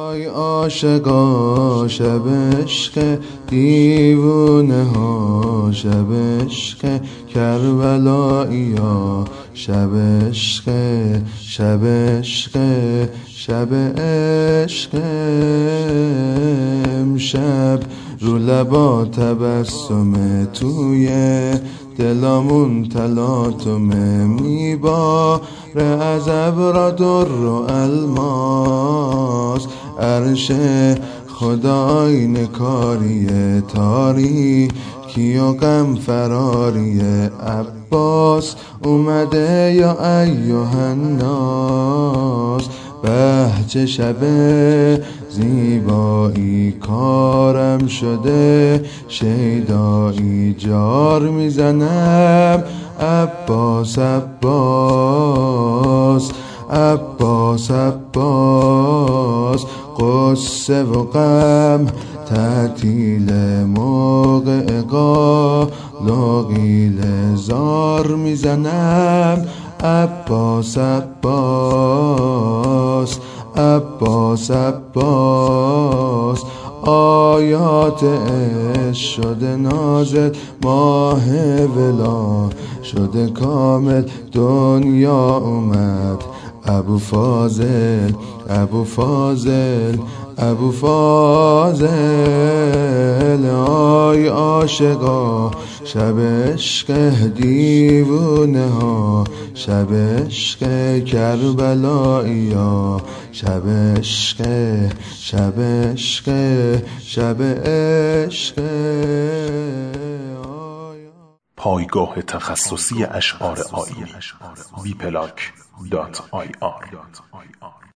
آی عاشقا شب عشق دیوونه ها، شب عشق کربلاییا، شب عشق، شب عشق، شب عشق. امشب رو لبا تبسمه، توی دلامون تلاطمه، میباره از ابر در و الماس. عرش خدا آینه کاریه، تاریکی و غم فراریه. عباس اومده یا ایها الناس، بهچه شب زیبایی کارم شده، شیدایی جار میزنم. عباس عباس عباس عباس، قصه و غم تعطیل، موقع قال و قیل زار میزنم. عباس عباس عباس عباس، آیات عشق شده نازل، ماه ولا شده کامل، دنیا اومد ابو فاضل، ابو فاضل، ابو فاضل. آی عاشقا شب عشق دیوونه ها، شب عشق کربلاییا، شب عشق، شب عشق، شب عشق. پایگاه تخصصی اشعار آیینی www.bplag.ir